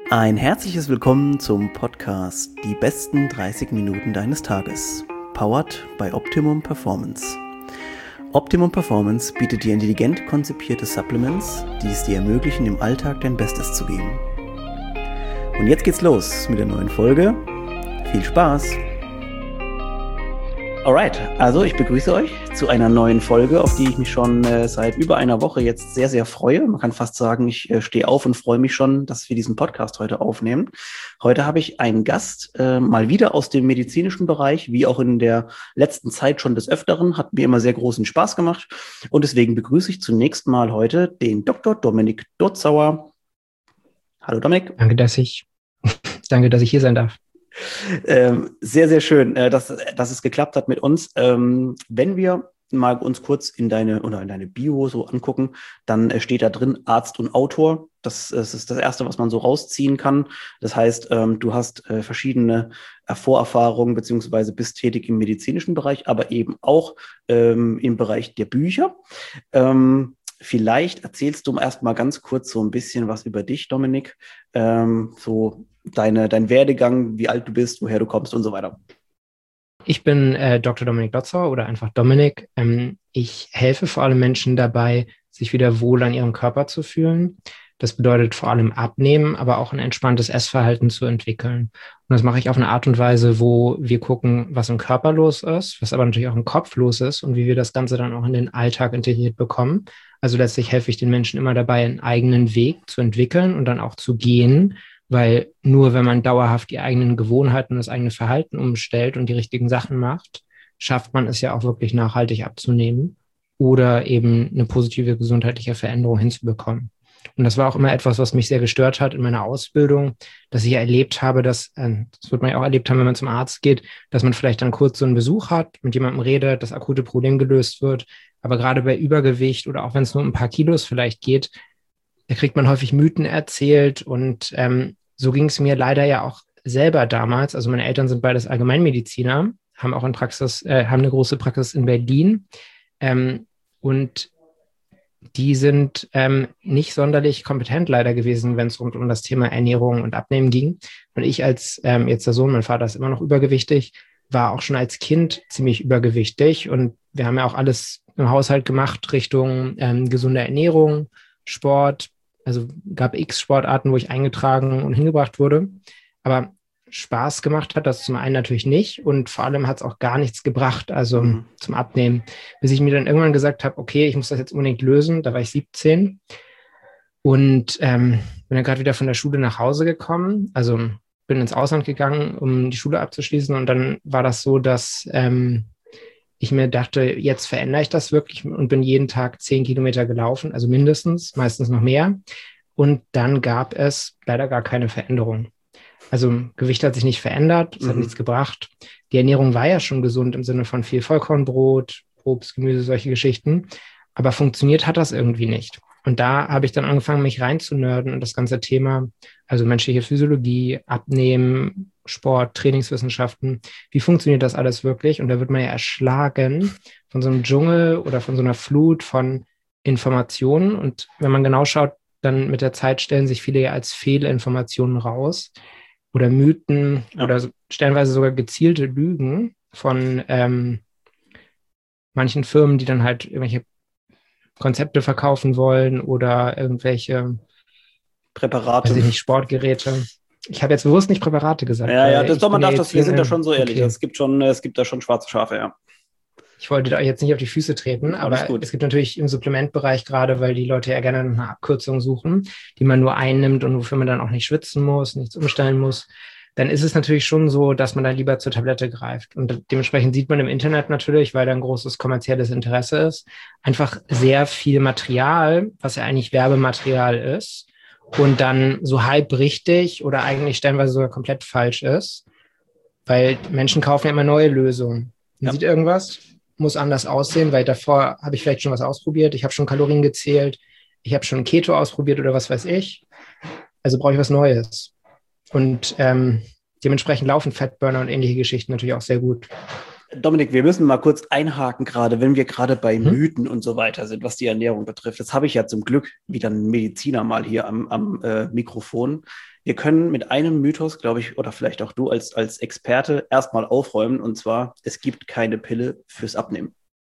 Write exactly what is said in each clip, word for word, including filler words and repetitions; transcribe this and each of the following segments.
Ein herzliches Willkommen zum Podcast Die besten dreißig Minuten deines Tages, powered by Optimum Performance. Optimum Performance bietet dir intelligent konzipierte Supplements, die es dir ermöglichen, im Alltag dein Bestes zu geben. Und jetzt geht's los mit der neuen Folge. Viel Spaß! Alright, also ich begrüße euch zu einer neuen Folge, auf die ich mich schon äh, seit über einer Woche jetzt sehr, sehr freue. Man kann fast sagen, ich äh, stehe auf und freue mich schon, dass wir diesen Podcast heute aufnehmen. Heute habe ich einen Gast, äh, mal wieder aus dem medizinischen Bereich, wie auch in der letzten Zeit schon des Öfteren. Hat mir immer sehr großen Spaß gemacht. Und deswegen begrüße ich zunächst mal heute den Doktor Dominik Dotzauer. Hallo Dominik. Danke, dass ich, danke, dass ich hier sein darf. Ähm, sehr, sehr schön, äh, dass, dass es geklappt hat mit uns. Ähm, wenn wir mal uns kurz in deine oder in deine Bio so angucken, dann äh, steht da drin Arzt und Autor. Das, das ist das Erste, was man so rausziehen kann. Das heißt, ähm, du hast äh, verschiedene Vorerfahrungen beziehungsweise bist tätig im medizinischen Bereich, aber eben auch ähm, im Bereich der Bücher. Ähm, vielleicht erzählst du erst mal ganz kurz so ein bisschen was über dich, Dominik. Ähm, so Deine, dein Werdegang, wie alt du bist, woher du kommst und so weiter. Ich bin äh, Doktor Dominik Dotzauer oder einfach Dominik. Ähm, ich helfe vor allem Menschen dabei, sich wieder wohl an ihrem Körper zu fühlen. Das bedeutet vor allem Abnehmen, aber auch ein entspanntes Essverhalten zu entwickeln. Und das mache ich auf eine Art und Weise, wo wir gucken, was im Körper los ist, was aber natürlich auch im Kopf los ist und wie wir das Ganze dann auch in den Alltag integriert bekommen. Also letztlich helfe ich den Menschen immer dabei, einen eigenen Weg zu entwickeln und dann auch zu gehen, weil nur wenn man dauerhaft die eigenen Gewohnheiten und das eigene Verhalten umstellt und die richtigen Sachen macht, schafft man es ja auch wirklich nachhaltig abzunehmen oder eben eine positive gesundheitliche Veränderung hinzubekommen. Und das war auch immer etwas, was mich sehr gestört hat in meiner Ausbildung, dass ich ja erlebt habe, dass, das wird man ja auch erlebt haben, wenn man zum Arzt geht, dass man vielleicht dann kurz so einen Besuch hat, mit jemandem redet, das akute Problem gelöst wird. Aber gerade bei Übergewicht oder auch wenn es nur um ein paar Kilos vielleicht geht, da kriegt man häufig Mythen erzählt und ähm, so ging es mir leider ja auch selber damals. Also meine Eltern sind beides Allgemeinmediziner, haben auch in Praxis, äh, haben eine große Praxis in Berlin ähm, und die sind ähm, nicht sonderlich kompetent leider gewesen, wenn es rund um das Thema Ernährung und Abnehmen ging. Und ich als ähm, jetzt der Sohn, mein Vater ist immer noch übergewichtig, war auch schon als Kind ziemlich übergewichtig und wir haben ja auch alles im Haushalt gemacht Richtung ähm, gesunde Ernährung, Sport. Also gab x Sportarten, wo ich eingetragen und hingebracht wurde. Aber Spaß gemacht hat das zum einen natürlich nicht und vor allem hat es auch gar nichts gebracht, also mhm. zum Abnehmen. Bis ich mir dann irgendwann gesagt habe, okay, ich muss das jetzt unbedingt lösen. Da war ich siebzehn und ähm, bin dann gerade wieder von der Schule nach Hause gekommen. Also bin ins Ausland gegangen, um die Schule abzuschließen und dann war das so, dass ähm, ich mir dachte, jetzt verändere ich das wirklich und bin jeden Tag zehn Kilometer gelaufen, also mindestens, meistens noch mehr. Und dann gab es leider gar keine Veränderung. Also Gewicht hat sich nicht verändert, es mhm. hat nichts gebracht. Die Ernährung war ja schon gesund im Sinne von viel Vollkornbrot, Obst, Gemüse, solche Geschichten. Aber funktioniert hat das irgendwie nicht. Und da habe ich dann angefangen, mich reinzunörden und das ganze Thema, also menschliche Physiologie, Abnehmen, Sport, Trainingswissenschaften, wie funktioniert das alles wirklich? Und da wird man ja erschlagen von so einem Dschungel oder von so einer Flut von Informationen. Und wenn man genau schaut, dann mit der Zeit stellen sich viele ja als Fehlinformationen raus oder Mythen ja. oder stellenweise sogar gezielte Lügen von ähm, manchen Firmen, die dann halt irgendwelche Konzepte verkaufen wollen oder irgendwelche Präparate, weiß ich nicht, Sportgeräte. Ich habe jetzt bewusst nicht Präparate gesagt. Ja, ja, das doch, man darf das, wir sind da schon so ehrlich. Okay. Es gibt schon, es gibt da schon schwarze Schafe, ja. Ich wollte da jetzt nicht auf die Füße treten, aber es gibt natürlich im Supplementbereich gerade, weil die Leute ja gerne eine Abkürzung suchen, die man nur einnimmt und wofür man dann auch nicht schwitzen muss, nichts umstellen muss. Dann ist es natürlich schon so, dass man dann lieber zur Tablette greift. Und dementsprechend sieht man im Internet natürlich, weil da ein großes kommerzielles Interesse ist, einfach sehr viel Material, was ja eigentlich Werbematerial ist und dann so halb richtig oder eigentlich stellenweise sogar komplett falsch ist, weil Menschen kaufen ja immer neue Lösungen. Man ja. sieht irgendwas, muss anders aussehen, weil davor habe ich vielleicht schon was ausprobiert, ich habe schon Kalorien gezählt, ich habe schon Keto ausprobiert oder was weiß ich, also brauche ich was Neues. Und ähm, dementsprechend laufen Fatburner und ähnliche Geschichten natürlich auch sehr gut. Dominik, wir müssen mal kurz einhaken, gerade wenn wir gerade bei Hm? Mythen und so weiter sind, was die Ernährung betrifft. Das habe ich ja zum Glück wieder einen Mediziner mal hier am, am äh, Mikrofon. Wir können mit einem Mythos, glaube ich, oder vielleicht auch du als, als Experte erstmal aufräumen, und zwar, es gibt keine Pille fürs Abnehmen.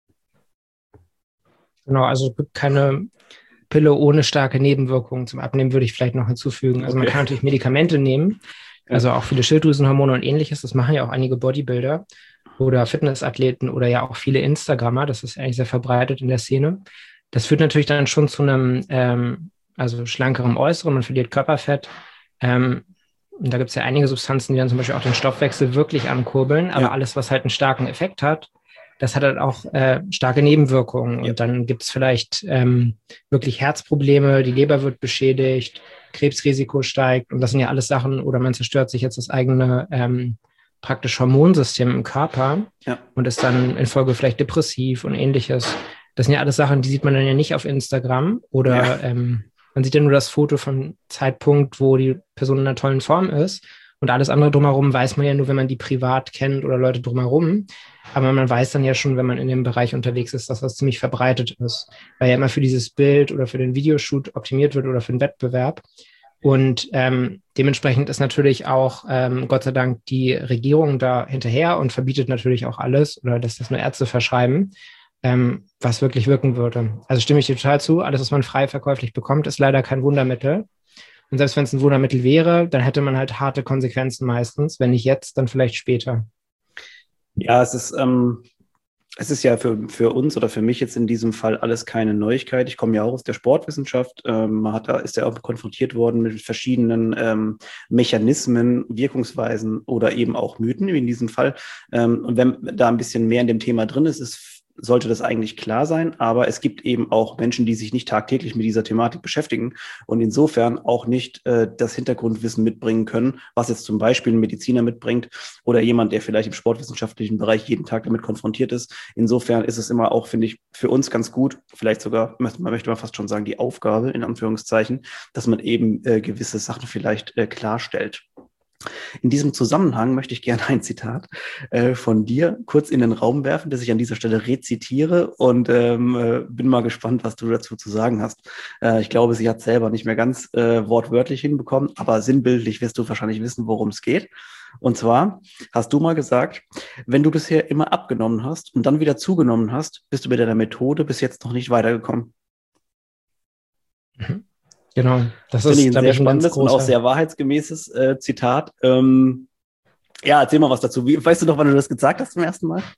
Genau, also es gibt keine Pille ohne starke Nebenwirkungen. Zum Abnehmen würde ich vielleicht noch hinzufügen. Also man Okay. kann natürlich Medikamente nehmen, also auch viele Schilddrüsenhormone und ähnliches. Das machen ja auch einige Bodybuilder oder Fitnessathleten oder ja auch viele Instagrammer. Das ist eigentlich sehr verbreitet in der Szene. Das führt natürlich dann schon zu einem ähm, also schlankerem Äußeren. Man verliert Körperfett. Ähm, und da gibt es ja einige Substanzen, die dann zum Beispiel auch den Stoffwechsel wirklich ankurbeln. Aber Ja. alles, was halt einen starken Effekt hat, das hat halt auch äh, starke Nebenwirkungen. Und Ja. dann gibt es vielleicht ähm, wirklich Herzprobleme, die Leber wird beschädigt, Krebsrisiko steigt. Und das sind ja alles Sachen, oder man zerstört sich jetzt das eigene ähm, praktisch Hormonsystem im Körper Ja. und ist dann in Folge vielleicht depressiv und ähnliches. Das sind ja alles Sachen, die sieht man dann ja nicht auf Instagram oder Ja. ähm, man sieht ja nur das Foto vom Zeitpunkt, wo die Person in einer tollen Form ist. Und alles andere drumherum weiß man ja nur, wenn man die privat kennt oder Leute drumherum. Aber man weiß dann ja schon, wenn man in dem Bereich unterwegs ist, dass das ziemlich verbreitet ist, weil ja immer für dieses Bild oder für den Videoshoot optimiert wird oder für den Wettbewerb. Und ähm, dementsprechend ist natürlich auch, ähm, Gott sei Dank, die Regierung da hinterher und verbietet natürlich auch alles oder lässt das nur Ärzte verschreiben, ähm, was wirklich wirken würde. Also stimme ich dir total zu, alles, was man frei verkäuflich bekommt, ist leider kein Wundermittel. Und selbst wenn es ein Wundermittel wäre, dann hätte man halt harte Konsequenzen meistens. Wenn nicht jetzt, dann vielleicht später. Ja, es ist, ähm, es ist ja für, für uns oder für mich jetzt in diesem Fall alles keine Neuigkeit. Ich komme ja auch aus der Sportwissenschaft. Ähm, man hat da, ist ja auch konfrontiert worden mit verschiedenen ähm, Mechanismen, Wirkungsweisen oder eben auch Mythen in diesem Fall. Ähm, und wenn da ein bisschen mehr in dem Thema drin ist, ist sollte das eigentlich klar sein, aber es gibt eben auch Menschen, die sich nicht tagtäglich mit dieser Thematik beschäftigen und insofern auch nicht äh, das Hintergrundwissen mitbringen können, was jetzt zum Beispiel ein Mediziner mitbringt oder jemand, der vielleicht im sportwissenschaftlichen Bereich jeden Tag damit konfrontiert ist. Insofern ist es immer auch, finde ich, für uns ganz gut, vielleicht sogar, man möchte man fast schon sagen, die Aufgabe, in Anführungszeichen, dass man eben äh, gewisse Sachen vielleicht äh, klarstellt. In diesem Zusammenhang möchte ich gerne ein Zitat äh, von dir kurz in den Raum werfen, das ich an dieser Stelle rezitiere und ähm, äh, bin mal gespannt, was du dazu zu sagen hast. Äh, ich glaube, sie hat selber nicht mehr ganz äh, wortwörtlich hinbekommen, aber sinnbildlich wirst du wahrscheinlich wissen, worum es geht. Und zwar hast du mal gesagt, wenn du bisher immer abgenommen hast und dann wieder zugenommen hast, bist du mit deiner Methode bis jetzt noch nicht weitergekommen. Mhm. Genau, das Finde ich ist, ein glaube sehr ich, ein ganz spannendes und auch großer. sehr wahrheitsgemäßes äh, Zitat. Ähm, ja, erzähl mal was dazu. Wie, weißt du noch, wann du das gesagt hast zum ersten Mal?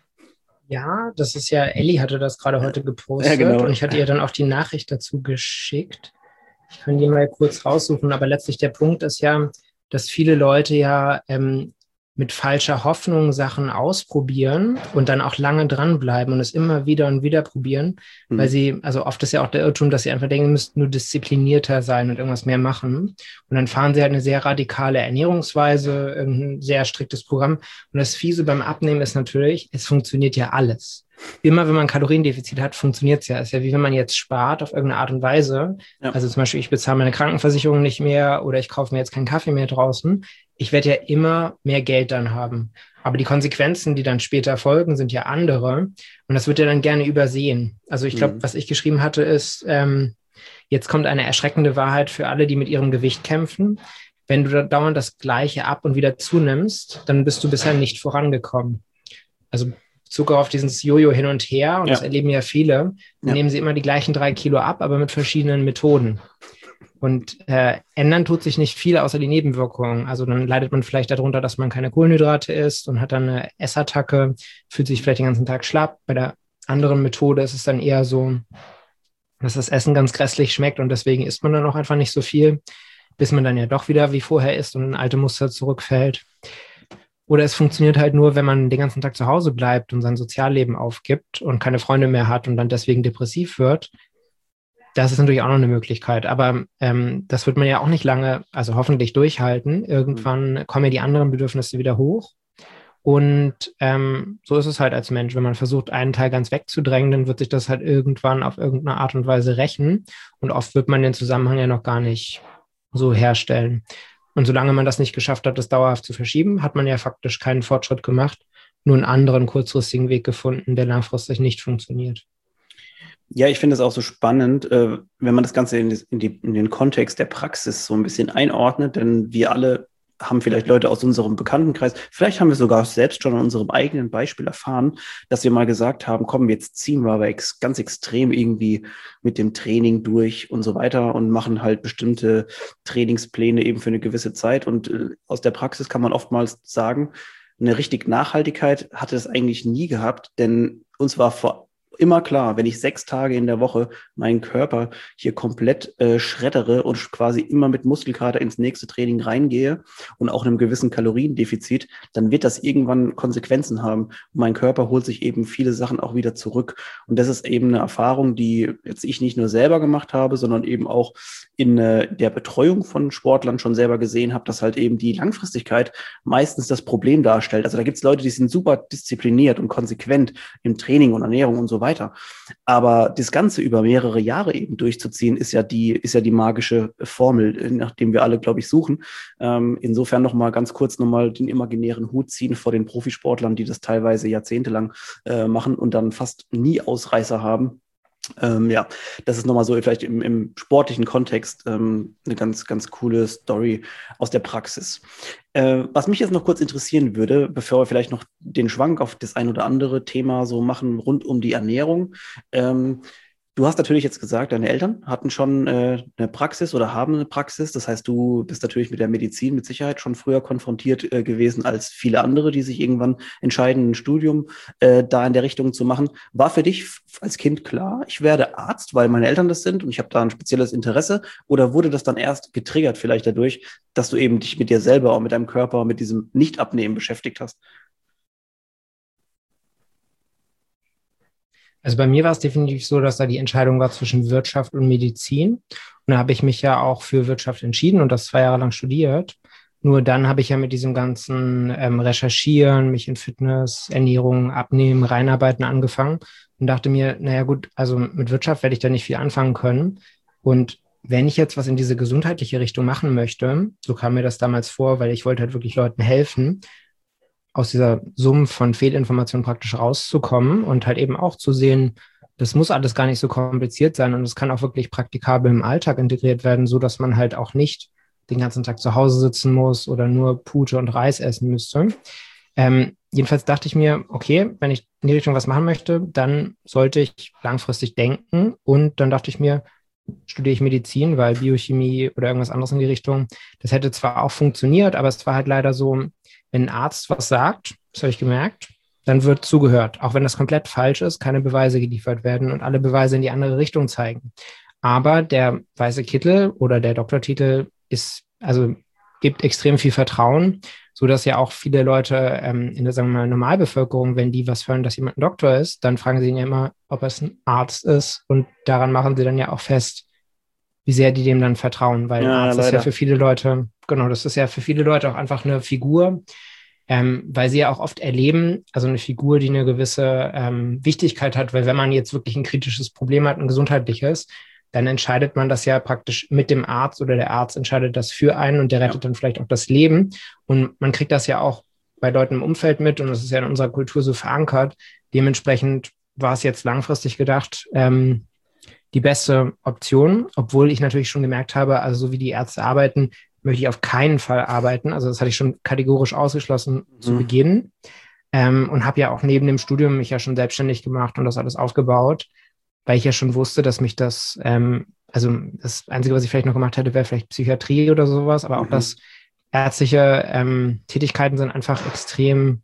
Ja, das ist ja, Ellie hatte das gerade heute Ja, gepostet genau. und ich hatte ihr dann auch die Nachricht dazu geschickt. Ich kann die mal kurz raussuchen, aber letztlich der Punkt ist ja, dass viele Leute ja ähm, mit falscher Hoffnung Sachen ausprobieren und dann auch lange dranbleiben und es immer wieder und wieder probieren, Hm. weil sie, also oft ist ja auch der Irrtum, dass sie einfach denken, sie müssten nur disziplinierter sein und irgendwas mehr machen. Und dann fahren sie halt eine sehr radikale Ernährungsweise, ein sehr striktes Programm. Und das Fiese beim Abnehmen ist natürlich, es funktioniert ja alles. Immer wenn man ein Kaloriendefizit hat, funktioniert es ja. Es ist ja wie wenn man jetzt spart auf irgendeine Art und Weise. Ja. Also zum Beispiel, ich bezahle meine Krankenversicherung nicht mehr oder ich kaufe mir jetzt keinen Kaffee mehr draußen. Ich werde ja immer mehr Geld dann haben. Aber die Konsequenzen, die dann später folgen, sind ja andere. Und das wird ja dann gerne übersehen. Also ich glaube, Mhm. was ich geschrieben hatte, ist, ähm, jetzt kommt eine erschreckende Wahrheit für alle, die mit ihrem Gewicht kämpfen. Wenn du da dauernd das Gleiche ab und wieder zunimmst, dann bist du bisher nicht vorangekommen. Also Zucker auf dieses Jojo hin und her, und Ja. das erleben ja viele, dann Ja. nehmen sie immer die gleichen drei Kilo ab, aber mit verschiedenen Methoden. Und äh, ändern tut sich nicht viel, außer die Nebenwirkungen. Also dann leidet man vielleicht darunter, dass man keine Kohlenhydrate isst und hat dann eine Essattacke, fühlt sich vielleicht den ganzen Tag schlapp. Bei der anderen Methode ist es dann eher so, dass das Essen ganz grässlich schmeckt und deswegen isst man dann auch einfach nicht so viel, bis man dann ja doch wieder wie vorher isst und in alte Muster zurückfällt. Oder es funktioniert halt nur, wenn man den ganzen Tag zu Hause bleibt und sein Sozialleben aufgibt und keine Freunde mehr hat und dann deswegen depressiv wird. Das ist natürlich auch noch eine Möglichkeit. Aber ähm, das wird man ja auch nicht lange, also hoffentlich durchhalten. Irgendwann kommen ja die anderen Bedürfnisse wieder hoch. Und ähm, so ist es halt als Mensch. Wenn man versucht, einen Teil ganz wegzudrängen, dann wird sich das halt irgendwann auf irgendeine Art und Weise rächen. Und oft wird man den Zusammenhang ja noch gar nicht so herstellen. Und solange man das nicht geschafft hat, das dauerhaft zu verschieben, hat man ja faktisch keinen Fortschritt gemacht. nur einen anderen kurzfristigen Weg gefunden, der langfristig nicht funktioniert. Ja, ich finde es auch so spannend, äh, wenn man das Ganze in, in, die, in den Kontext der Praxis so ein bisschen einordnet, denn wir alle haben vielleicht Leute aus unserem Bekanntenkreis, vielleicht haben wir sogar selbst schon an unserem eigenen Beispiel erfahren, dass wir mal gesagt haben, komm, jetzt ziehen wir aber ex ganz extrem irgendwie mit dem Training durch und so weiter und machen halt bestimmte Trainingspläne eben für eine gewisse Zeit. Und äh, aus der Praxis kann man oftmals sagen, eine richtige Nachhaltigkeit hatte es eigentlich nie gehabt, denn uns war vor immer klar, wenn ich sechs Tage in der Woche meinen Körper hier komplett äh, schreddere und quasi immer mit Muskelkater ins nächste Training reingehe und auch einem gewissen Kaloriendefizit, dann wird das irgendwann Konsequenzen haben. Und mein Körper holt sich eben viele Sachen auch wieder zurück. Und das ist eben eine Erfahrung, die jetzt ich nicht nur selber gemacht habe, sondern eben auch in äh, der Betreuung von Sportlern schon selber gesehen habe, dass halt eben die Langfristigkeit meistens das Problem darstellt. Also da gibt es Leute, die sind super diszipliniert und konsequent im Training und Ernährung und so weiter. Weiter. Aber das Ganze über mehrere Jahre eben durchzuziehen, ist ja die, ist ja die magische Formel, nachdem wir alle, glaube ich, suchen. Ähm, insofern nochmal ganz kurz nochmal den imaginären Hut ziehen vor den Profisportlern, die das teilweise jahrzehntelang äh, machen und dann fast nie Ausreißer haben. Ähm, ja, das ist nochmal so vielleicht im, im sportlichen Kontext ähm, eine ganz, ganz coole Story aus der Praxis. Äh, was mich jetzt noch kurz interessieren würde, bevor wir vielleicht noch den Schwank auf das ein oder andere Thema so machen rund um die Ernährung. Ähm, Du hast natürlich jetzt gesagt, deine Eltern hatten schon äh, eine Praxis oder haben eine Praxis. Das heißt, du bist natürlich mit der Medizin mit Sicherheit schon früher konfrontiert äh, gewesen als viele andere, die sich irgendwann entscheiden, ein Studium äh, da in der Richtung zu machen. War für dich als Kind klar, ich werde Arzt, weil meine Eltern das sind und ich habe da ein spezielles Interesse? Oder wurde das dann erst getriggert vielleicht dadurch, dass du eben dich mit dir selber und mit deinem Körper, mit diesem Nicht-Abnehmen beschäftigt hast? Also bei mir war es definitiv so, dass da die Entscheidung war zwischen Wirtschaft und Medizin. Und da habe ich mich ja auch für Wirtschaft entschieden und das zwei Jahre lang studiert. Nur dann habe ich ja mit diesem ganzen ähm, Recherchieren, mich in Fitness, Ernährung, Abnehmen, Reinarbeiten angefangen und dachte mir, naja gut, also mit Wirtschaft werde ich da nicht viel anfangen können. Und wenn ich jetzt was in diese gesundheitliche Richtung machen möchte, so kam mir das damals vor, weil ich wollte halt wirklich Leuten helfen, aus dieser Sumpf von Fehlinformationen praktisch rauszukommen und halt eben auch zu sehen, das muss alles gar nicht so kompliziert sein und es kann auch wirklich praktikabel im Alltag integriert werden, so dass man halt auch nicht den ganzen Tag zu Hause sitzen muss oder nur Pute und Reis essen müsste. Ähm, jedenfalls dachte ich mir, okay, wenn ich in die Richtung was machen möchte, dann sollte ich langfristig denken und dann dachte ich mir, studiere ich Medizin, weil Biochemie oder irgendwas anderes in die Richtung, das hätte zwar auch funktioniert, aber es war halt leider so, wenn ein Arzt was sagt, das habe ich gemerkt, dann wird zugehört. Auch wenn das komplett falsch ist, keine Beweise geliefert werden und alle Beweise in die andere Richtung zeigen. Aber der weiße Kittel oder der Doktortitel ist, also gibt extrem viel Vertrauen, sodass ja auch viele Leute ähm, in der, sagen wir mal, Normalbevölkerung, wenn die was hören, dass jemand ein Doktor ist, dann fragen sie ihn ja immer, ob es ein Arzt ist und daran machen sie dann ja auch fest, wie sehr die dem dann vertrauen, weil ein Ja, Arzt leider. ist ja für viele Leute, genau, das ist ja für viele Leute auch einfach eine Figur, ähm, weil sie ja auch oft erleben, also eine Figur, die eine gewisse ähm, Wichtigkeit hat, weil wenn man jetzt wirklich ein kritisches Problem hat, ein gesundheitliches, dann entscheidet man das ja praktisch mit dem Arzt oder der Arzt entscheidet das für einen und der rettet ja dann vielleicht auch das Leben. Und man kriegt das ja auch bei Leuten im Umfeld mit und das ist ja in unserer Kultur so verankert. Dementsprechend war es jetzt langfristig gedacht, ähm, die beste Option, obwohl ich natürlich schon gemerkt habe, also so wie die Ärzte arbeiten, möchte ich auf keinen Fall arbeiten. Also das hatte ich schon kategorisch ausgeschlossen mhm. zu Beginn ähm, und habe ja auch neben dem Studium mich ja schon selbstständig gemacht und das alles aufgebaut, weil ich ja schon wusste, dass mich das, ähm, also das Einzige, was ich vielleicht noch gemacht hätte, wäre vielleicht Psychiatrie oder sowas, aber auch mhm. das ärztliche ähm, Tätigkeiten sind einfach extrem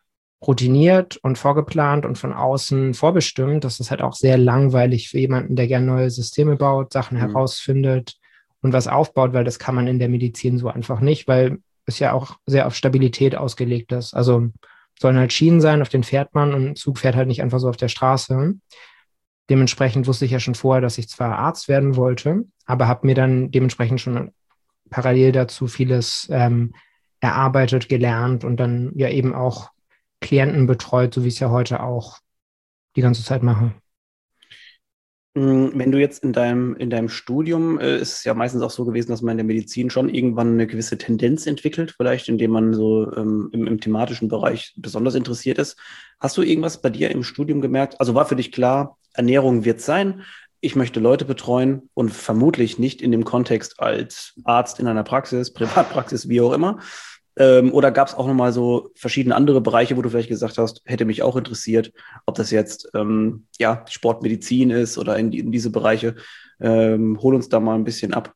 routiniert und vorgeplant und von außen vorbestimmt. Das ist halt auch sehr langweilig für jemanden, der gerne neue Systeme baut, Sachen mhm. herausfindet und was aufbaut, weil das kann man in der Medizin so einfach nicht, weil es ja auch sehr auf Stabilität ausgelegt ist. Also sollen halt Schienen sein, auf denen fährt man und ein Zug fährt halt nicht einfach so auf der Straße. Dementsprechend wusste ich ja schon vorher, dass ich zwar Arzt werden wollte, aber habe mir dann dementsprechend schon parallel dazu vieles ähm, erarbeitet, gelernt und dann ja eben auch Klienten betreut, so wie ich es ja heute auch die ganze Zeit mache. Wenn du jetzt in deinem, in deinem Studium, äh, ist es ja meistens auch so gewesen, dass man in der Medizin schon irgendwann eine gewisse Tendenz entwickelt, vielleicht indem man so ähm, im, im thematischen Bereich besonders interessiert ist. Hast du irgendwas bei dir im Studium gemerkt? Also war für dich klar, Ernährung wird sein, ich möchte Leute betreuen und vermutlich nicht in dem Kontext als Arzt in einer Praxis, Privatpraxis, wie auch immer. Ähm, oder gab es auch nochmal so verschiedene andere Bereiche, wo du vielleicht gesagt hast, hätte mich auch interessiert, ob das jetzt ähm, ja, Sportmedizin ist oder in, die, in diese Bereiche. Ähm, hol uns da mal ein bisschen ab.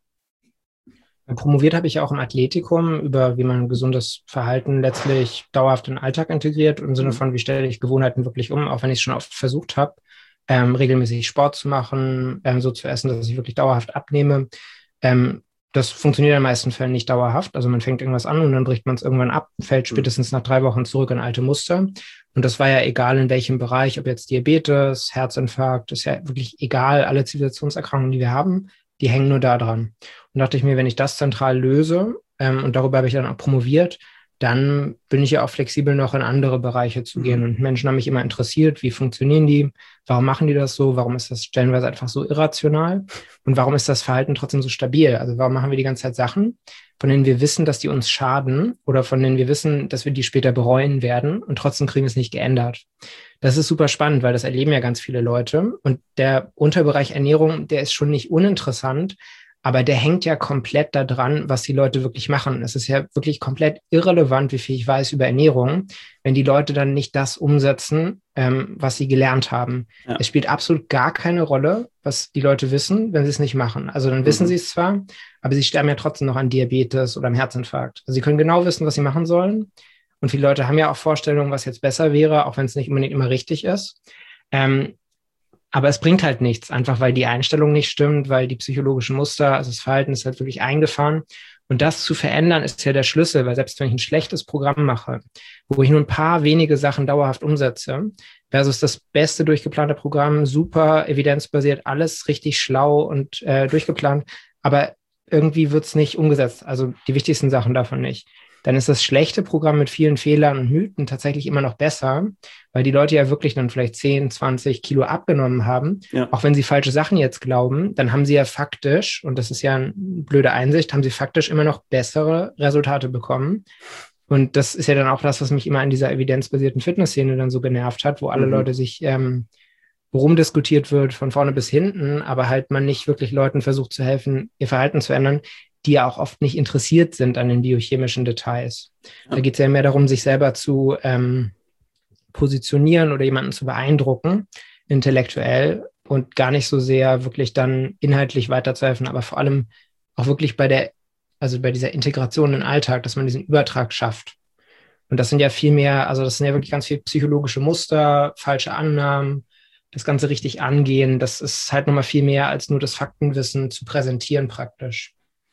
Promoviert habe ich auch im Athletikum über, wie man gesundes Verhalten letztlich dauerhaft in den Alltag integriert, im Sinne von, wie stelle ich Gewohnheiten wirklich um, auch wenn ich es schon oft versucht habe, ähm, regelmäßig Sport zu machen, ähm, so zu essen, dass ich wirklich dauerhaft abnehme. Ähm, Das funktioniert in den meisten Fällen nicht dauerhaft. Also man fängt irgendwas an und dann bricht man es irgendwann ab, fällt spätestens nach drei Wochen zurück in alte Muster. Und das war ja egal in welchem Bereich, ob jetzt Diabetes, Herzinfarkt, ist ja wirklich egal. Alle Zivilisationserkrankungen, die wir haben, die hängen nur da dran. Und dachte ich mir, wenn ich das zentral löse, ähm, und darüber habe ich dann auch promoviert, dann bin ich ja auch flexibel, noch in andere Bereiche zu gehen. Und Menschen haben mich immer interessiert, wie funktionieren die, warum machen die das so, warum ist das stellenweise einfach so irrational und warum ist das Verhalten trotzdem so stabil? Also warum machen wir die ganze Zeit Sachen, von denen wir wissen, dass die uns schaden oder von denen wir wissen, dass wir die später bereuen werden und trotzdem kriegen wir es nicht geändert. Das ist super spannend, weil das erleben ja ganz viele Leute und der Unterbereich Ernährung, der ist schon nicht uninteressant, aber der hängt ja komplett da dran, was die Leute wirklich machen. Es ist ja wirklich komplett irrelevant, wie viel ich weiß über Ernährung, wenn die Leute dann nicht das umsetzen, ähm, was sie gelernt haben. Ja. Es spielt absolut gar keine Rolle, was die Leute wissen, wenn sie es nicht machen. Also dann mhm. wissen sie es zwar, aber sie sterben ja trotzdem noch an Diabetes oder am Herzinfarkt. Also sie können genau wissen, was sie machen sollen. Und viele Leute haben ja auch Vorstellungen, was jetzt besser wäre, auch wenn es nicht unbedingt immer richtig ist. Ähm, Aber es bringt halt nichts, einfach weil die Einstellung nicht stimmt, weil die psychologischen Muster, also das Verhalten ist halt wirklich eingefahren. Und das zu verändern ist ja der Schlüssel, weil selbst wenn ich ein schlechtes Programm mache, wo ich nur ein paar wenige Sachen dauerhaft umsetze, versus das beste durchgeplante Programm, super evidenzbasiert, alles richtig schlau und äh, durchgeplant, aber irgendwie wird es nicht umgesetzt, also die wichtigsten Sachen davon nicht. Dann ist das schlechte Programm mit vielen Fehlern und Mythen tatsächlich immer noch besser, weil die Leute ja wirklich dann vielleicht zehn, zwanzig Kilo abgenommen haben. Ja. Auch wenn sie falsche Sachen jetzt glauben, dann haben sie ja faktisch, und das ist ja eine blöde Einsicht, haben sie faktisch immer noch bessere Resultate bekommen. Und das ist ja dann auch das, was mich immer in dieser evidenzbasierten Fitnessszene dann so genervt hat, wo alle mhm. Leute sich ähm, rumdiskutiert wird, von vorne bis hinten, aber halt man nicht wirklich Leuten versucht zu helfen, ihr Verhalten zu ändern, die ja auch oft nicht interessiert sind an den biochemischen Details. Ja. Da geht es ja mehr darum, sich selber zu ähm, positionieren oder jemanden zu beeindrucken, intellektuell, und gar nicht so sehr wirklich dann inhaltlich weiterzuhelfen, aber vor allem auch wirklich bei der, also bei dieser Integration in den Alltag, dass man diesen Übertrag schafft. Und das sind ja viel mehr, also das sind ja wirklich ganz viel psychologische Muster, falsche Annahmen, das Ganze richtig angehen. Das ist halt nochmal viel mehr als nur das Faktenwissen zu präsentieren praktisch.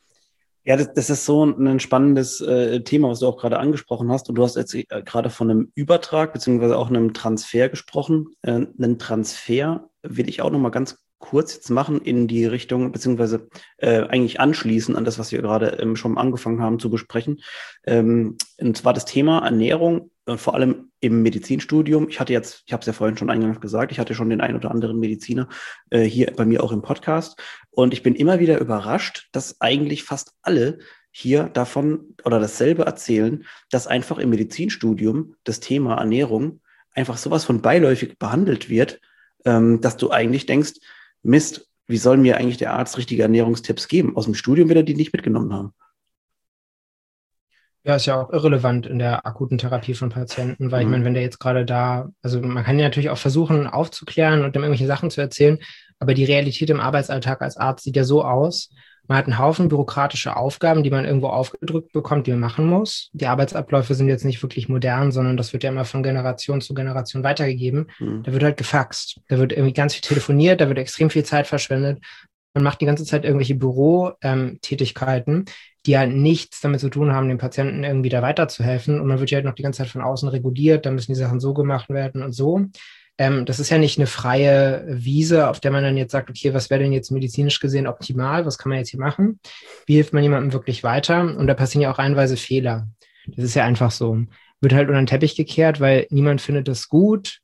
Ja, das, das ist so ein spannendes äh, Thema, was du auch gerade angesprochen hast. Und du hast jetzt äh, gerade von einem Übertrag beziehungsweise auch einem Transfer gesprochen. Äh, einen Transfer will ich auch noch mal ganz kurz jetzt machen in die Richtung, beziehungsweise äh, eigentlich anschließen an das, was wir gerade ähm, schon angefangen haben zu besprechen. Ähm, und zwar das Thema Ernährung, äh, vor allem im Medizinstudium. Ich hatte jetzt, ich habe es ja vorhin schon eingangs gesagt, ich hatte schon den ein oder anderen Mediziner äh, hier bei mir auch im Podcast. Und ich bin immer wieder überrascht, dass eigentlich fast alle hier davon oder dasselbe erzählen, dass einfach im Medizinstudium das Thema Ernährung einfach sowas von beiläufig behandelt wird, ähm, dass du eigentlich denkst, Mist, wie soll mir eigentlich der Arzt richtige Ernährungstipps geben? Aus dem Studium wird er die nicht mitgenommen haben. Ja, ist ja auch irrelevant in der akuten Therapie von Patienten, weil mhm. ich meine, wenn der jetzt gerade da, also man kann ja natürlich auch versuchen aufzuklären und ihm irgendwelche Sachen zu erzählen, aber die Realität im Arbeitsalltag als Arzt sieht ja so aus, man hat einen Haufen bürokratische Aufgaben, die man irgendwo aufgedrückt bekommt, die man machen muss. Die Arbeitsabläufe sind jetzt nicht wirklich modern, sondern das wird ja immer von Generation zu Generation weitergegeben. Mhm. Da wird halt gefaxt, da wird irgendwie ganz viel telefoniert, da wird extrem viel Zeit verschwendet. Man macht die ganze Zeit irgendwelche Bürotätigkeiten, ähm, die ja nichts damit zu tun haben, dem Patienten irgendwie da weiterzuhelfen. Und man wird ja halt noch die ganze Zeit von außen reguliert, da müssen die Sachen so gemacht werden und so. Ähm, das ist ja nicht eine freie Wiese, auf der man dann jetzt sagt, okay, was wäre denn jetzt medizinisch gesehen optimal? Was kann man jetzt hier machen? Wie hilft man jemandem wirklich weiter? Und da passieren ja auch reihenweise Fehler. Das ist ja einfach so. Wird halt unter den Teppich gekehrt, weil niemand findet das gut.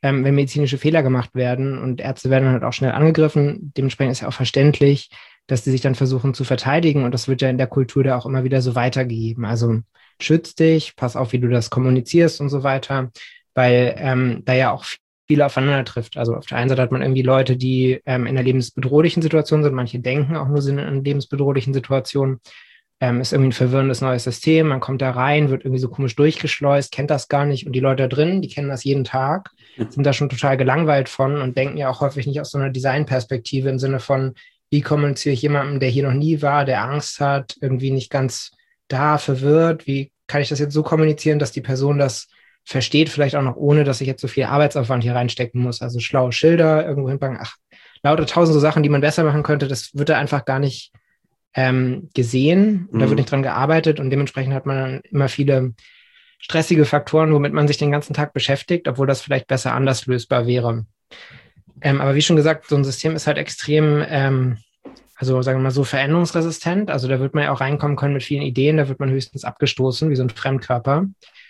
ähm, wenn medizinische Fehler gemacht werden und Ärzte werden halt auch schnell angegriffen. Dementsprechend ist ja auch verständlich, dass die sich dann versuchen zu verteidigen und das wird ja in der Kultur da auch immer wieder so weitergegeben. Also schütz dich, pass auf, wie du das kommunizierst und so weiter, weil ähm, da ja auch viel aufeinander trifft. Also auf der einen Seite hat man irgendwie Leute, die ähm, in einer lebensbedrohlichen Situation sind, manche denken auch nur, sind in einer lebensbedrohlichen Situation. Ähm, ist irgendwie ein verwirrendes neues System, man kommt da rein, wird irgendwie so komisch durchgeschleust, kennt das gar nicht und die Leute da drin, die kennen das jeden Tag, sind da schon total gelangweilt von und denken ja auch häufig nicht aus so einer Designperspektive im Sinne von, wie kommuniziere ich jemandem, der hier noch nie war, der Angst hat, irgendwie nicht ganz da, verwirrt, wie kann ich das jetzt so kommunizieren, dass die Person das versteht, vielleicht auch noch ohne, dass ich jetzt so viel Arbeitsaufwand hier reinstecken muss, also schlaue Schilder irgendwo hinpacken, ach, lauter tausende Sachen, die man besser machen könnte, das wird da einfach gar nicht Ähm, gesehen, da wird nicht dran gearbeitet und dementsprechend hat man dann immer viele stressige Faktoren, womit man sich den ganzen Tag beschäftigt, obwohl das vielleicht besser anders lösbar wäre. Ähm, aber wie schon gesagt, so ein System ist halt extrem, ähm, also sagen wir mal so veränderungsresistent, also da wird man ja auch reinkommen können mit vielen Ideen, da wird man höchstens abgestoßen, wie so ein Fremdkörper.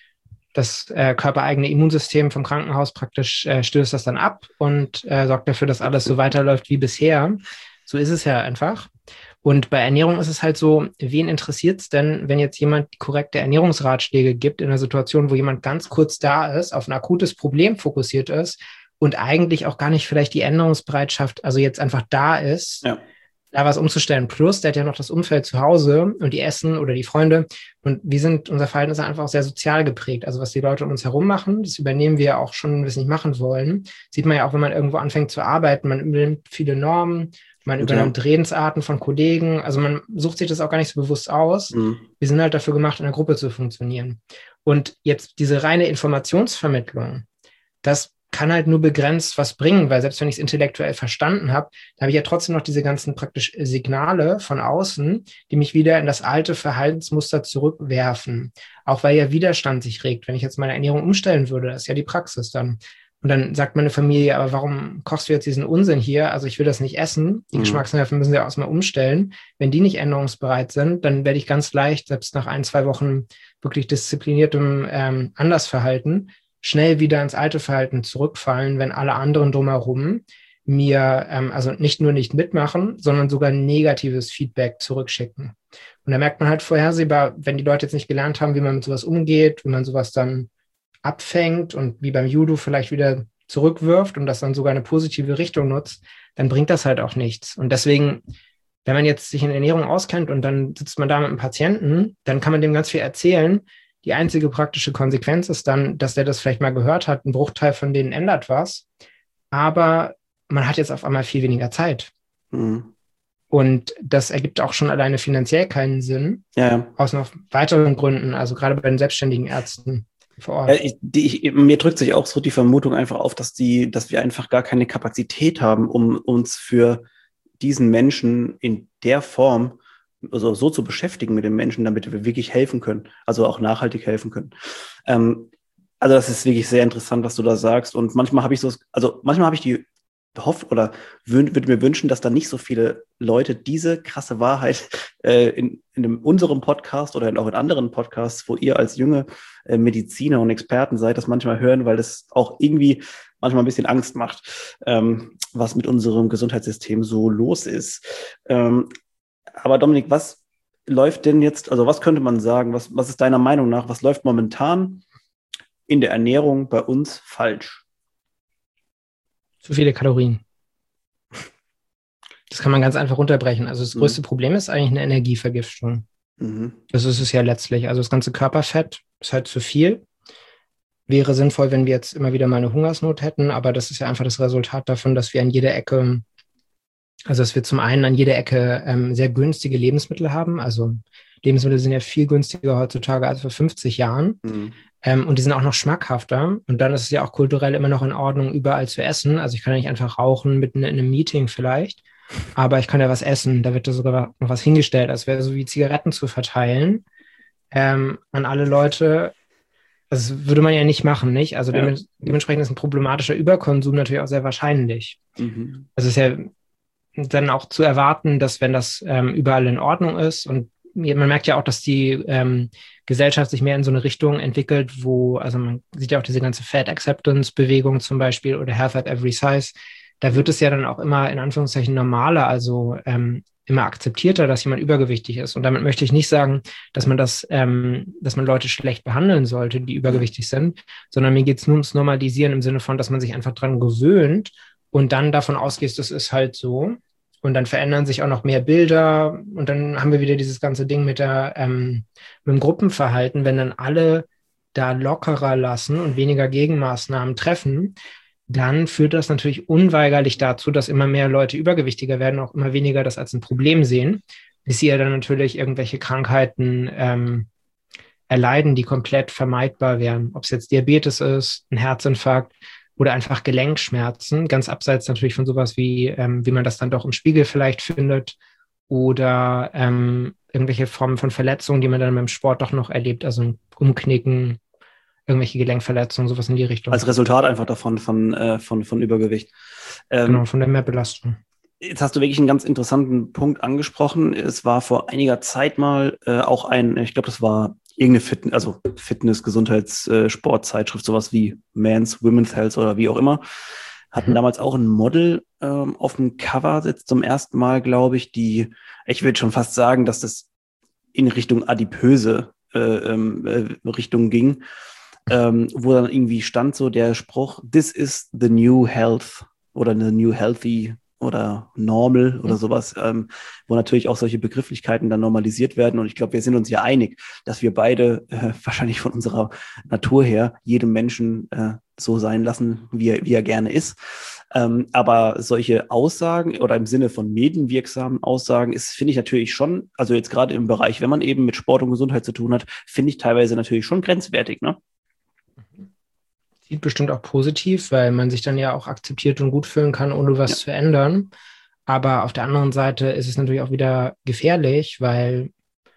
Das äh, körpereigene Immunsystem vom Krankenhaus praktisch äh, stößt das dann ab und äh, sorgt dafür, dass alles so weiterläuft wie bisher. So ist es ja einfach. Und bei Ernährung ist es halt so, wen interessiert es denn, wenn jetzt jemand die korrekte Ernährungsratschläge gibt in einer Situation, wo jemand ganz kurz da ist, auf ein akutes Problem fokussiert ist und eigentlich auch gar nicht vielleicht die Änderungsbereitschaft, also jetzt einfach da ist, ja, da was umzustellen. Plus, der hat ja noch das Umfeld zu Hause und die Essen oder die Freunde. Und wir sind, unser Verhalten ist einfach auch sehr sozial geprägt. Also was die Leute um uns herum machen, das übernehmen wir auch schon, wenn wir es nicht machen wollen. Sieht man ja auch, wenn man irgendwo anfängt zu arbeiten. Man übernimmt viele Normen, man übernimmt ja Redensarten von Kollegen. Also man sucht sich das auch gar nicht so bewusst aus. Mhm. Wir sind halt dafür gemacht, in einer Gruppe zu funktionieren. Und jetzt diese reine Informationsvermittlung, das kann halt nur begrenzt was bringen, weil selbst wenn ich es intellektuell verstanden habe, da habe ich ja trotzdem noch diese ganzen praktisch Signale von außen, die mich wieder in das alte Verhaltensmuster zurückwerfen. Auch weil ja Widerstand sich regt. Wenn ich jetzt meine Ernährung umstellen würde, das ist ja die Praxis dann. Und dann sagt meine Familie, aber warum kochst du jetzt diesen Unsinn hier? Also ich will das nicht essen. Die mhm. Geschmacksnerven müssen ja auch mal umstellen. Wenn die nicht änderungsbereit sind, dann werde ich ganz leicht, selbst nach ein, zwei Wochen wirklich diszipliniertem ähm, Andersverhalten, schnell wieder ins alte Verhalten zurückfallen, wenn alle anderen drumherum mir ähm, also nicht nur nicht mitmachen, sondern sogar negatives Feedback zurückschicken. Und da merkt man halt vorhersehbar, wenn die Leute jetzt nicht gelernt haben, wie man mit sowas umgeht, wie man sowas dann abfängt und wie beim Judo vielleicht wieder zurückwirft und das dann sogar eine positive Richtung nutzt, dann bringt das halt auch nichts. Und deswegen, wenn man jetzt sich in Ernährung auskennt und dann sitzt man da mit einem Patienten, dann kann man dem ganz viel erzählen. Die einzige praktische Konsequenz ist dann, dass der das vielleicht mal gehört hat, ein Bruchteil von denen ändert was, aber man hat jetzt auf einmal viel weniger Zeit. Mhm. Und das ergibt auch schon alleine finanziell keinen Sinn, ja, ja. Aus noch weiteren Gründen, also gerade bei den selbstständigen Ärzten vor Ort. Ja, ich, die, ich, mir drückt sich auch so die Vermutung einfach auf, dass, die, dass wir einfach gar keine Kapazität haben, um uns für diesen Menschen in der Form also so zu beschäftigen mit den Menschen, damit wir wirklich helfen können, also auch nachhaltig helfen können. Ähm, also das ist wirklich sehr interessant, was du da sagst. Und manchmal habe ich so, also manchmal habe ich die hofft oder würde mir wünschen, dass da nicht so viele Leute diese krasse Wahrheit äh, in, in dem, unserem Podcast oder auch in anderen Podcasts, wo ihr als junge äh, Mediziner und Experten seid, das manchmal hören, weil das auch irgendwie manchmal ein bisschen Angst macht, ähm, was mit unserem Gesundheitssystem so los ist. Ähm, aber Dominik, was läuft denn jetzt, also was könnte man sagen, was, was ist deiner Meinung nach, was läuft momentan in der Ernährung bei uns falsch? Zu viele Kalorien. Das kann man ganz einfach runterbrechen. Also das größte mhm. Problem ist eigentlich eine Energievergiftung. Mhm. Das ist es ja letztlich. Also das ganze Körperfett ist halt zu viel. Wäre sinnvoll, wenn wir jetzt immer wieder mal eine Hungersnot hätten, aber das ist ja einfach das Resultat davon, dass wir an jeder Ecke, also dass wir zum einen an jeder Ecke ähm, sehr günstige Lebensmittel haben. Also Lebensmittel sind ja viel günstiger heutzutage als vor fünfzig Jahren. Mhm. Ähm, und die sind auch noch schmackhafter. Und dann ist es ja auch kulturell immer noch in Ordnung, überall zu essen. Also ich kann ja nicht einfach rauchen mitten in einem Meeting vielleicht, aber ich kann ja was essen. Da wird da sogar noch was hingestellt, als wäre so wie Zigaretten zu verteilen ähm, an alle Leute. Das würde man ja nicht machen, nicht? Also ja. dem, dementsprechend ist ein problematischer Überkonsum natürlich auch sehr wahrscheinlich. Mhm. Also es ist ja dann auch zu erwarten, dass wenn das ähm, überall in Ordnung ist und man merkt ja auch, dass die ähm, Gesellschaft sich mehr in so eine Richtung entwickelt, wo, also man sieht ja auch diese ganze Fat Acceptance Bewegung zum Beispiel oder Health at Every Size. Da wird es ja dann auch immer in Anführungszeichen normaler, also ähm, immer akzeptierter, dass jemand übergewichtig ist. Und damit möchte ich nicht sagen, dass man das, ähm, dass man Leute schlecht behandeln sollte, die übergewichtig sind, sondern mir geht es nur ums Normalisieren im Sinne von, dass man sich einfach dran gewöhnt und dann davon ausgeht, das ist halt so. Und dann verändern sich auch noch mehr Bilder und dann haben wir wieder dieses ganze Ding mit der ähm, mit dem Gruppenverhalten, wenn dann alle da lockerer lassen und weniger Gegenmaßnahmen treffen, dann führt das natürlich unweigerlich dazu, dass immer mehr Leute übergewichtiger werden, auch immer weniger das als ein Problem sehen, bis sie ja dann natürlich irgendwelche Krankheiten ähm, erleiden, die komplett vermeidbar wären. Ob es jetzt Diabetes ist, ein Herzinfarkt oder einfach Gelenkschmerzen, ganz abseits natürlich von sowas wie, ähm, wie man das dann doch im Spiegel vielleicht findet oder ähm, irgendwelche Formen von Verletzungen, die man dann beim Sport doch noch erlebt, also ein Umknicken, irgendwelche Gelenkverletzungen, sowas in die Richtung. Als Resultat einfach davon, von, äh, von, von Übergewicht. Ähm, genau, von der Mehrbelastung. Jetzt hast du wirklich einen ganz interessanten Punkt angesprochen. Es war vor einiger Zeit mal äh, auch ein, ich glaube, das war irgendeine Fitness, also Fitness, Gesundheits-, äh, Sportzeitschrift, sowas wie Men's, Women's Health oder wie auch immer, hatten mhm. damals auch ein Model ähm, auf dem Cover jetzt zum ersten Mal, glaube ich, die, ich würde schon fast sagen, dass das in Richtung adipöse äh, äh, Richtung ging, ähm, wo dann irgendwie stand so der Spruch, this is the new health oder the new healthy oder normal oder sowas, ähm, wo natürlich auch solche Begrifflichkeiten dann normalisiert werden. Und ich glaube, wir sind uns ja einig, dass wir beide äh, wahrscheinlich von unserer Natur her jedem Menschen äh, so sein lassen, wie er, wie er gerne ist. Ähm, aber solche Aussagen oder im Sinne von medienwirksamen Aussagen ist, finde ich natürlich schon, also jetzt gerade im Bereich, wenn man eben mit Sport und Gesundheit zu tun hat, finde ich teilweise natürlich schon grenzwertig, ne? Sieht bestimmt auch positiv, weil man sich dann ja auch akzeptiert und gut fühlen kann, ohne was ja. zu ändern. Aber auf der anderen Seite ist es natürlich auch wieder gefährlich, weil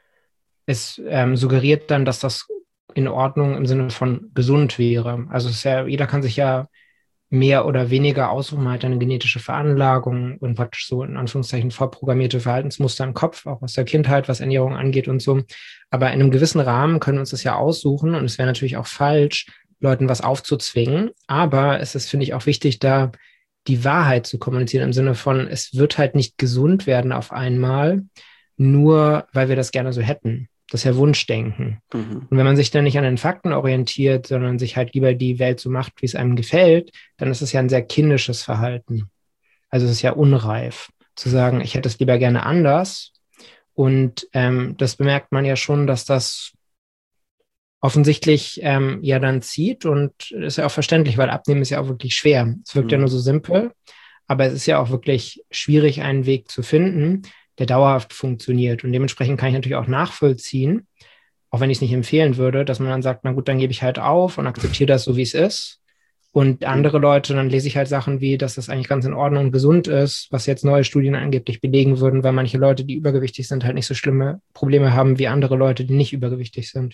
es ähm, suggeriert dann, dass das in Ordnung im Sinne von gesund wäre. Also es ist ja, jeder kann sich ja mehr oder weniger aussuchen, man hat eine genetische Veranlagung und praktisch so in Anführungszeichen vorprogrammierte Verhaltensmuster im Kopf, auch aus der Kindheit, was Ernährung angeht und so. Aber in einem gewissen Rahmen können wir uns das ja aussuchen und es wäre natürlich auch falsch, Leuten was aufzuzwingen. Aber es ist, finde ich, auch wichtig, da die Wahrheit zu kommunizieren im Sinne von, es wird halt nicht gesund werden auf einmal, nur weil wir das gerne so hätten. Das ist ja Wunschdenken. Mhm. Und wenn man sich dann nicht an den Fakten orientiert, sondern sich halt lieber die Welt so macht, wie es einem gefällt, dann ist es ja ein sehr kindisches Verhalten. Also es ist ja unreif, zu sagen, ich hätte es lieber gerne anders. Und ähm, das bemerkt man ja schon, dass das offensichtlich ähm, ja dann zieht und ist ja auch verständlich, weil Abnehmen ist ja auch wirklich schwer. Es wirkt mhm. ja nur so simpel, aber es ist ja auch wirklich schwierig, einen Weg zu finden, der dauerhaft funktioniert. Und dementsprechend kann ich natürlich auch nachvollziehen, auch wenn ich es nicht empfehlen würde, dass man dann sagt, na gut, dann gebe ich halt auf und akzeptiere das so, wie es ist. Und andere Leute, dann lese ich halt Sachen wie, dass das eigentlich ganz in Ordnung und gesund ist, was jetzt neue Studien angeblich belegen würden, weil manche Leute, die übergewichtig sind, halt nicht so schlimme Probleme haben wie andere Leute, die nicht übergewichtig sind.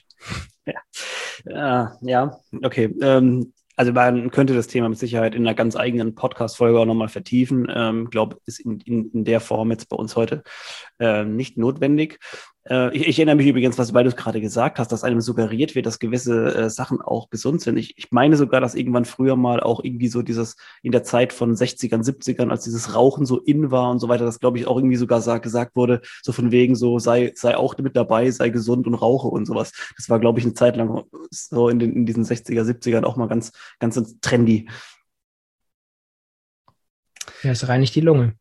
Ja, äh, ja okay. Ähm, also man könnte das Thema mit Sicherheit in einer ganz eigenen Podcast-Folge auch nochmal vertiefen. Ich ähm, glaube, ist in, in, in der Form jetzt bei uns heute äh, nicht notwendig. Äh, ich, ich erinnere mich übrigens, was, weil du es gerade gesagt hast, dass einem suggeriert wird, dass gewisse äh, Sachen auch gesund sind. Ich, ich meine sogar, dass irgendwann früher mal auch irgendwie so dieses, in der Zeit von sechzigern, siebzigern, als dieses Rauchen so in war und so weiter, das glaube ich auch irgendwie sogar sag, gesagt wurde, so von wegen so, sei, sei auch mit dabei, sei gesund und rauche und sowas. Das war, glaube ich, eine Zeit lang so in, den, in diesen sechziger, siebzigern auch mal ganz, ganz trendy. Ja, es reinigt die Lunge.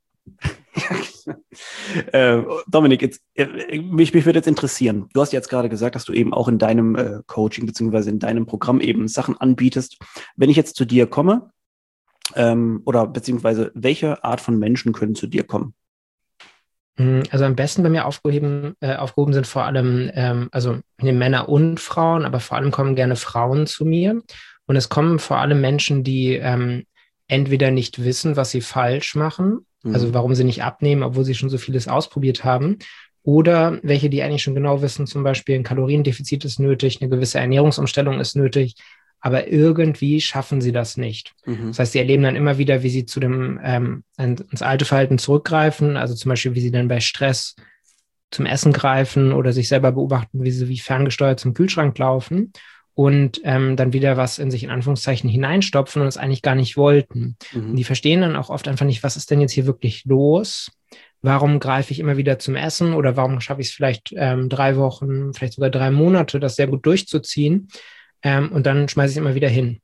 äh, Dominik, jetzt, äh, mich, mich würde jetzt interessieren, du hast jetzt gerade gesagt, dass du eben auch in deinem äh, Coaching beziehungsweise in deinem Programm eben Sachen anbietest. Wenn ich jetzt zu dir komme, ähm, oder beziehungsweise welche Art von Menschen können zu dir kommen? Also am besten bei mir aufgehoben, äh, aufgehoben sind vor allem, ähm, also Männer und Frauen, aber vor allem kommen gerne Frauen zu mir. Und es kommen vor allem Menschen, die ähm, entweder nicht wissen, was sie falsch machen, mhm. also warum sie nicht abnehmen, obwohl sie schon so vieles ausprobiert haben, oder welche, die eigentlich schon genau wissen, zum Beispiel ein Kaloriendefizit ist nötig, eine gewisse Ernährungsumstellung ist nötig, aber irgendwie schaffen sie das nicht. Mhm. Das heißt, sie erleben dann immer wieder, wie sie zu dem ähm, ins alte Verhalten zurückgreifen, also zum Beispiel, wie sie dann bei Stress zum Essen greifen oder sich selber beobachten, wie sie wie ferngesteuert zum Kühlschrank laufen und ähm, dann wieder was in sich in Anführungszeichen hineinstopfen und es eigentlich gar nicht wollten. Mhm. Und die verstehen dann auch oft einfach nicht, was ist denn jetzt hier wirklich los? Warum greife ich immer wieder zum Essen oder warum schaffe ich es vielleicht ähm, drei Wochen, vielleicht sogar drei Monate, das sehr gut durchzuziehen ähm, und dann schmeiße ich es immer wieder hin.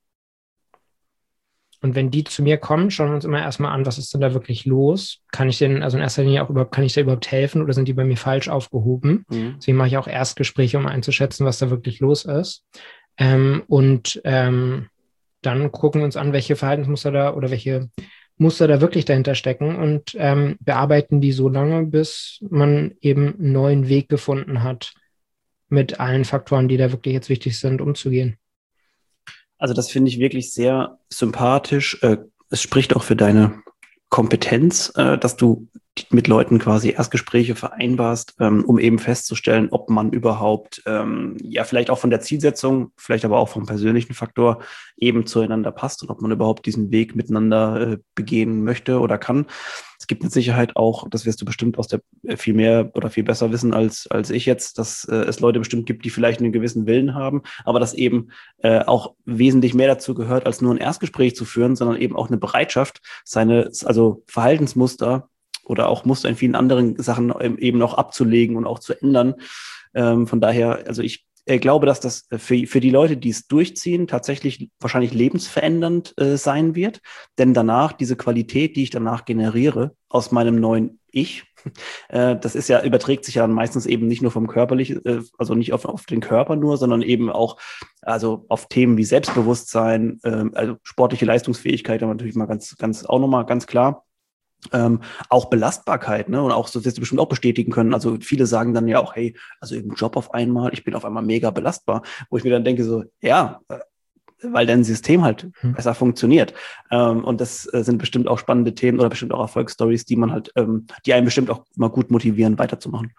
Und wenn die zu mir kommen, schauen wir uns immer erstmal an, was ist denn da wirklich los? Kann ich denen, also in erster Linie auch überhaupt, kann ich da überhaupt helfen oder sind die bei mir falsch aufgehoben? Mhm. Deswegen mache ich auch Erstgespräche, um einzuschätzen, was da wirklich los ist. Ähm, und ähm, dann gucken wir uns an, welche Verhaltensmuster da oder welche Muster da wirklich dahinter stecken und ähm, bearbeiten die so lange, bis man eben einen neuen Weg gefunden hat, mit allen Faktoren, die da wirklich jetzt wichtig sind, umzugehen. Also das finde ich wirklich sehr sympathisch. Es spricht auch für deine Kompetenz, dass du mit Leuten quasi Erstgespräche vereinbarst, um eben festzustellen, ob man überhaupt, ja vielleicht auch von der Zielsetzung, vielleicht aber auch vom persönlichen Faktor eben zueinander passt und ob man überhaupt diesen Weg miteinander begehen möchte oder kann. Es gibt mit Sicherheit auch, das wirst du bestimmt aus der viel mehr oder viel besser wissen als, als ich jetzt, dass äh, es Leute bestimmt gibt, die vielleicht einen gewissen Willen haben, aber dass eben äh, auch wesentlich mehr dazu gehört, als nur ein Erstgespräch zu führen, sondern eben auch eine Bereitschaft, seine, also Verhaltensmuster oder auch Muster in vielen anderen Sachen eben auch abzulegen und auch zu ändern. Ähm, von daher, also ich Ich glaube, dass das für, für die Leute, die es durchziehen, tatsächlich wahrscheinlich lebensverändernd äh, sein wird. Denn danach, diese Qualität, die ich danach generiere aus meinem neuen Ich, äh, das ist ja, überträgt sich ja meistens eben nicht nur vom körperlichen, äh, also nicht auf, auf den Körper nur, sondern eben auch also auf Themen wie Selbstbewusstsein, äh, also sportliche Leistungsfähigkeit, aber natürlich mal ganz, ganz auch nochmal ganz klar. Ähm, auch Belastbarkeit, ne? Und auch, so wirst du bestimmt auch bestätigen können. Also viele sagen dann ja auch, hey, also im Job auf einmal, ich bin auf einmal mega belastbar, wo ich mir dann denke so, ja, äh, weil dein System halt hm. besser funktioniert. Ähm, und das äh, sind bestimmt auch spannende Themen oder bestimmt auch Erfolgsstories, die man halt, ähm, die einen bestimmt auch mal gut motivieren, weiterzumachen.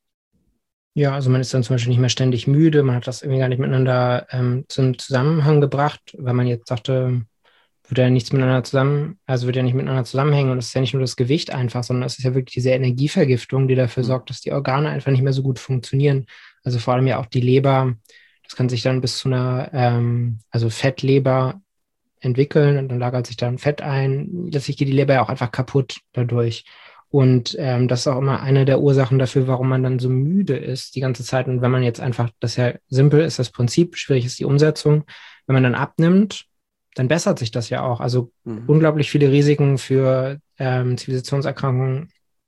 Ja, also man ist dann zum Beispiel nicht mehr ständig müde, man hat das irgendwie gar nicht miteinander ähm, zum Zusammenhang gebracht, weil man jetzt sagte, würde ja nichts miteinander zusammen, also würde ja nicht miteinander zusammenhängen und es ist ja nicht nur das Gewicht einfach, sondern es ist ja wirklich diese Energievergiftung, die dafür mhm. sorgt, dass die Organe einfach nicht mehr so gut funktionieren. Also vor allem ja auch die Leber, das kann sich dann bis zu einer, ähm, also Fettleber entwickeln und dann lagert sich dann Fett ein. Letztlich geht die Leber ja auch einfach kaputt dadurch. Und ähm, das ist auch immer eine der Ursachen dafür, warum man dann so müde ist die ganze Zeit. Und wenn man jetzt einfach, das ist ja simpel ist das Prinzip, schwierig ist die Umsetzung, wenn man dann abnimmt, dann bessert sich das ja auch. Also mhm. unglaublich viele Risiken für ähm, Zivilisationserkrankungen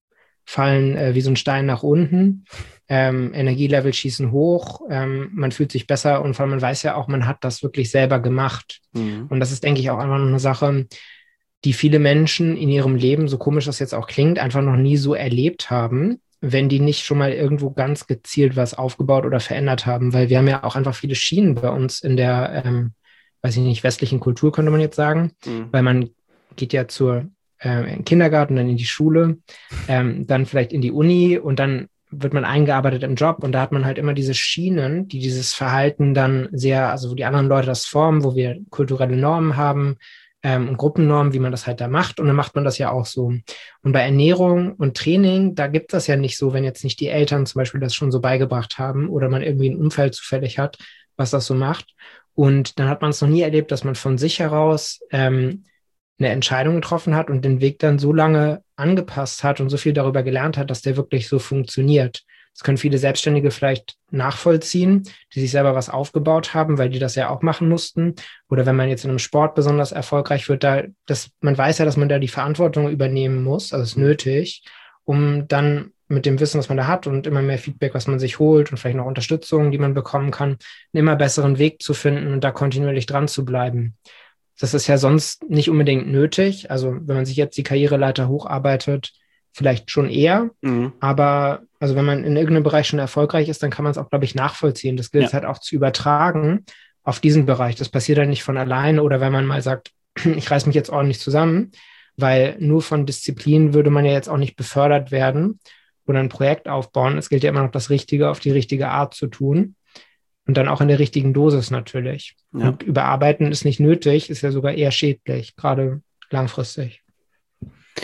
fallen äh, wie so ein Stein nach unten. Ähm, Energielevel schießen hoch, ähm, man fühlt sich besser und vor allem man weiß ja auch, man hat das wirklich selber gemacht. Mhm. Und das ist, denke ich, auch einfach noch eine Sache, die viele Menschen in ihrem Leben, so komisch das jetzt auch klingt, einfach noch nie so erlebt haben, wenn die nicht schon mal irgendwo ganz gezielt was aufgebaut oder verändert haben. Weil wir haben ja auch einfach viele Schienen bei uns in der ähm, weiß ich nicht, westlichen Kultur, könnte man jetzt sagen, mhm. weil man geht ja zur äh, in den Kindergarten, dann in die Schule, ähm, dann vielleicht in die Uni und dann wird man eingearbeitet im Job und da hat man halt immer diese Schienen, die dieses Verhalten dann sehr, also wo die anderen Leute das formen, wo wir kulturelle Normen haben ähm, und Gruppennormen, wie man das halt da macht und dann macht man das ja auch so. Und bei Ernährung und Training, da gibt das ja nicht so, wenn jetzt nicht die Eltern zum Beispiel das schon so beigebracht haben oder man irgendwie ein Umfeld zufällig hat, was das so macht. Und dann hat man es noch nie erlebt, dass man von sich heraus ähm, eine Entscheidung getroffen hat und den Weg dann so lange angepasst hat und so viel darüber gelernt hat, dass der wirklich so funktioniert. Das können viele Selbstständige vielleicht nachvollziehen, die sich selber was aufgebaut haben, weil die das ja auch machen mussten. Oder wenn man jetzt in einem Sport besonders erfolgreich wird, da, das, man weiß ja, dass man da die Verantwortung übernehmen muss, also ist nötig, um dann mit dem Wissen, was man da hat und immer mehr Feedback, was man sich holt und vielleicht noch Unterstützung, die man bekommen kann, einen immer besseren Weg zu finden und da kontinuierlich dran zu bleiben. Das ist ja sonst nicht unbedingt nötig. Also wenn man sich jetzt die Karriereleiter hocharbeitet, vielleicht schon eher. Mhm. Aber also wenn man in irgendeinem Bereich schon erfolgreich ist, dann kann man es auch, glaube ich, nachvollziehen. Das gilt ja. halt auch zu übertragen auf diesen Bereich. Das passiert dann nicht von alleine oder wenn man mal sagt, ich reiß mich jetzt ordentlich zusammen, weil nur von Disziplin würde man ja jetzt auch nicht befördert werden oder ein Projekt aufbauen. Es gilt ja immer noch, das Richtige auf die richtige Art zu tun und dann auch in der richtigen Dosis natürlich. Ja. Und überarbeiten ist nicht nötig, ist ja sogar eher schädlich, gerade langfristig.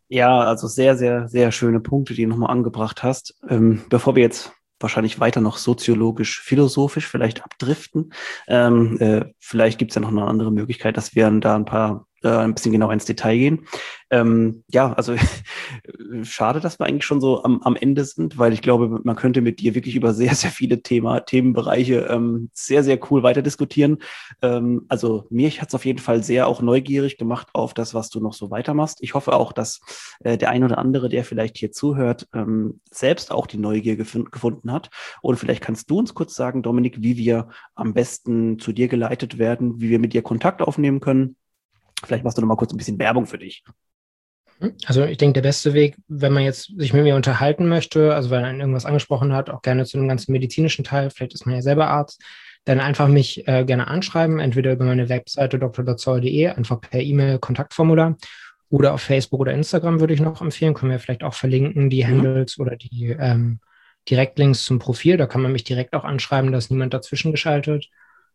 Ja, also sehr, sehr, sehr schöne Punkte, die du nochmal angebracht hast. Ähm, bevor wir jetzt wahrscheinlich weiter noch soziologisch, philosophisch vielleicht abdriften, ähm, äh, vielleicht gibt es ja noch eine andere Möglichkeit, dass wir da ein paar äh, ein bisschen genauer ins Detail gehen. Ähm, ja, also schade, dass wir eigentlich schon so am, am Ende sind, weil ich glaube, man könnte mit dir wirklich über sehr, sehr viele Thema, Themenbereiche ähm, sehr, sehr cool weiter diskutieren. Ähm, also mich hat es auf jeden Fall sehr auch neugierig gemacht auf das, was du noch so weitermachst. Ich hoffe auch, dass äh, der ein oder andere, der vielleicht hier zuhört, ähm, selbst auch die Neugier gef- gefunden hat. Und vielleicht kannst du uns kurz sagen, Dominik, wie wir am besten zu dir geleitet werden, wie wir mit dir Kontakt aufnehmen können. Vielleicht machst du noch mal kurz ein bisschen Werbung für dich. Also ich denke, der beste Weg, wenn man jetzt sich mit mir unterhalten möchte, also weil man irgendwas angesprochen hat, auch gerne zu dem ganzen medizinischen Teil, vielleicht ist man ja selber Arzt, dann einfach mich äh, gerne anschreiben, entweder über meine Webseite d r dozauer punkt d e, einfach per E-Mail Kontaktformular, oder auf Facebook oder Instagram würde ich noch empfehlen, können wir vielleicht auch verlinken, die Mhm. Handles oder die ähm, Direktlinks zum Profil, da kann man mich direkt auch anschreiben, da ist niemand dazwischen geschaltet.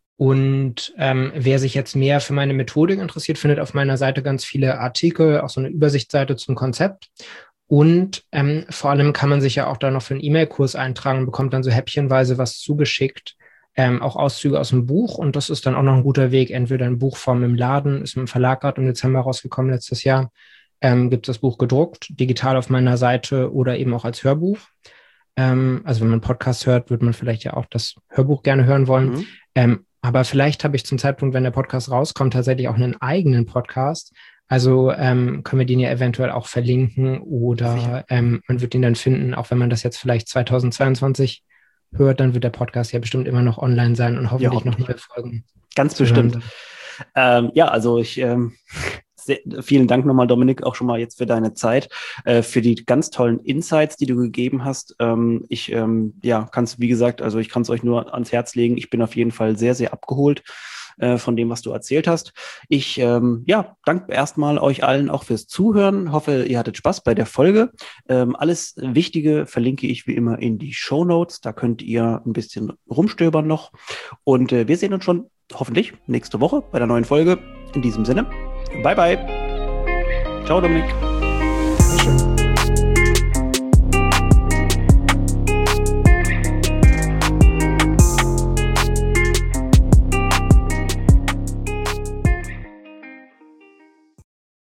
Und ähm, wer sich jetzt mehr für meine Methodik interessiert, findet auf meiner Seite ganz viele Artikel, auch so eine Übersichtsseite zum Konzept. Und ähm, vor allem kann man sich ja auch da noch für einen E-Mail-Kurs eintragen und bekommt dann so häppchenweise was zugeschickt, ähm, auch Auszüge aus dem Buch. Und das ist dann auch noch ein guter Weg, entweder in Buchform im Laden, ist im Verlag gerade im Dezember rausgekommen letztes Jahr, ähm, gibt es das Buch gedruckt, digital auf meiner Seite oder eben auch als Hörbuch. Ähm, also wenn man Podcast hört, würde man vielleicht ja auch das Hörbuch gerne hören wollen. Mhm. Ähm, aber vielleicht habe ich zum Zeitpunkt, wenn der Podcast rauskommt, tatsächlich auch einen eigenen Podcast. Also ähm, können wir den ja eventuell auch verlinken oder ähm, man wird ihn dann finden, auch wenn man das jetzt vielleicht zweitausendzweiundzwanzig hört, dann wird der Podcast ja bestimmt immer noch online sein und hoffentlich Ja, noch neue Folgen. ganz bestimmt. Ähm, ja, also ich ähm, sehr, vielen Dank nochmal, Dominik, auch schon mal jetzt für deine Zeit, äh, für die ganz tollen Insights, die du gegeben hast. Ähm, ich ähm, ja, kann es, wie gesagt, also ich kann es euch nur ans Herz legen. Ich bin auf jeden Fall sehr, sehr abgeholt äh, von dem, was du erzählt hast. Ich ähm, ja, danke erstmal euch allen auch fürs Zuhören. Hoffe, ihr hattet Spaß bei der Folge. Ähm, alles Wichtige verlinke ich wie immer in die Shownotes. Da könnt ihr ein bisschen rumstöbern noch. Und äh, wir sehen uns schon hoffentlich nächste Woche bei der neuen Folge. In diesem Sinne, bye bye. Ciao, Dominik. Dankeschön.